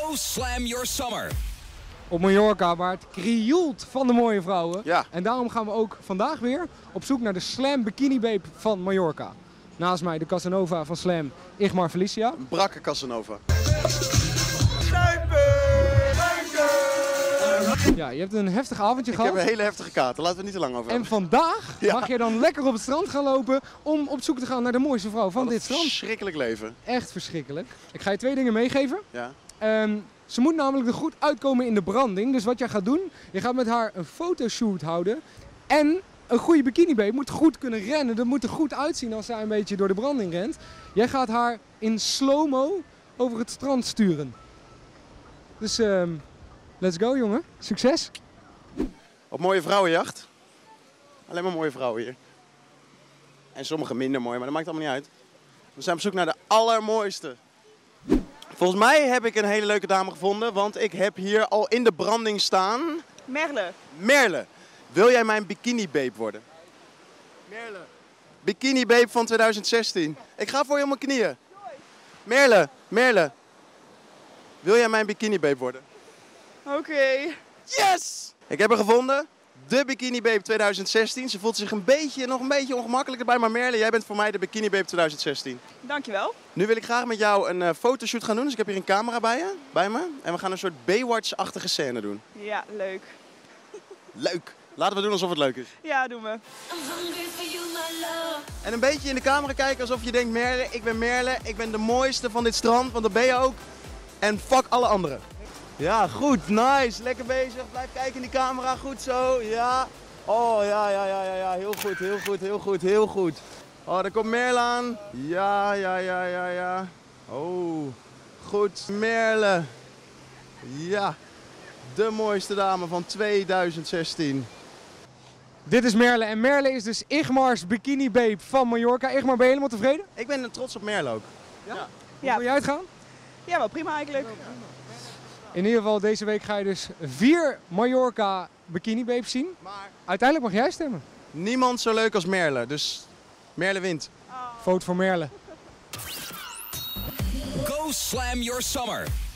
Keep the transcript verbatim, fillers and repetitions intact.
Go Slam Your Summer. Op Mallorca, waar het krioelt van de mooie vrouwen. Ja. En daarom gaan we ook vandaag weer op zoek naar de Slam Bikini Babe van Mallorca. Naast mij de Casanova van Slam, Igmar Felicia. Een brakke Casanova. Ja, je hebt een heftig avondje Ik gehad. heb een hele heftige kater, laten we het niet te lang over En hebben. vandaag Ja. mag je dan lekker op het strand gaan lopen om op zoek te gaan naar de mooiste vrouw van Wat dit een strand. verschrikkelijk leven. Echt verschrikkelijk. Ik ga je twee dingen meegeven. Ja. Ehm, ze moet namelijk er goed uitkomen in de branding. Dus wat jij gaat doen, je gaat met haar een fotoshoot houden. En een goede bikini babe moet goed kunnen rennen. Dat moet er goed uitzien als zij een beetje door de branding rent. Jij gaat haar in slow-mo over het strand sturen. Dus ehm, let's go jongen. Succes. Op mooie vrouwenjacht. Alleen maar mooie vrouwen hier. En sommige minder mooi, maar dat maakt allemaal niet uit. We zijn op zoek naar de allermooiste. Volgens mij heb ik een hele leuke dame gevonden, want ik heb hier al in de branding staan. Merle. Merle, wil jij mijn bikini babe worden? Merle. Bikini babe van twintig zestien. Ik ga voor je op mijn knieën. Merle, Merle. Wil jij mijn bikini babe worden? Oké. Okay. Yes! Ik heb haar gevonden. De Bikini Babe twintig zestien. Ze voelt zich een beetje, nog een beetje ongemakkelijk erbij. Maar Merle, jij bent voor mij de Bikini Babe twintig zestien. Dankjewel. Nu wil ik graag met jou een uh, fotoshoot gaan doen. Dus ik heb hier een camera bij, je, bij me. En we gaan een soort Baywatch-achtige scène doen. Ja, leuk. Leuk. Laten we doen alsof het leuk is. Ja, doen we. En een beetje in de camera kijken alsof je denkt, Merle, ik ben Merle. Ik ben de mooiste van dit strand, want dat ben je ook. En fuck alle anderen. Ja, goed. Nice. Lekker bezig. Blijf kijken in die camera. Goed zo. Ja. Oh, ja, ja, ja, ja, ja. Heel goed, heel goed, heel goed, heel goed. Oh, daar komt Merle aan. Ja, ja, ja, ja, ja. Oh, goed. Merle. Ja. De mooiste dame van twintig zestien. Dit is Merle en Merle is dus Igmar's Bikini Babe van Mallorca. Igmar, ben je helemaal tevreden? Ik ben trots op Merle ook. Ja? Ja. Hoe wil jij het gaan? Ja, wel prima eigenlijk. In ieder geval, deze week ga je dus vier Mallorca Bikini Babes zien. Maar Uiteindelijk mag jij stemmen. niemand zo leuk als Merle, dus Merle wint. Vote voor Merle. Go Slam Your Summer.